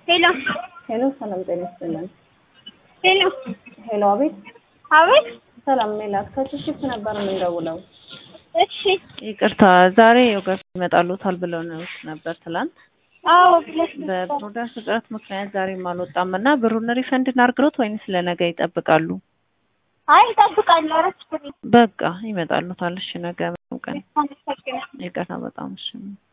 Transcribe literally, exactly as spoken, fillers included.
ሄሎ ሄሎ ሰላም ጤና ይስጥልን። ሄሎ ሄሎ አቤት። አቤት ሰላም ሜላት ከችሽት ነበር የምንደውለው። እሺ ይቅርታ ዛሬ ዮገርት ይመጣሉታል ብለው ነው ነበር ትላንት። አዎ ብለሽ በፕሮዳክት እጥረት ምክንያት ዛሬም አልወጣም እና ብሩን ሪፈንድ እናድርግሎት ወይንስ ለነገ ይጠብቃሉ? አይ እጠብቃለሁ። ኧረ በቃ ይመጣሉታል። እሺ ነገ ነው ቀን። አመሰግናለሁ። ይቅርታ በጣም እሺ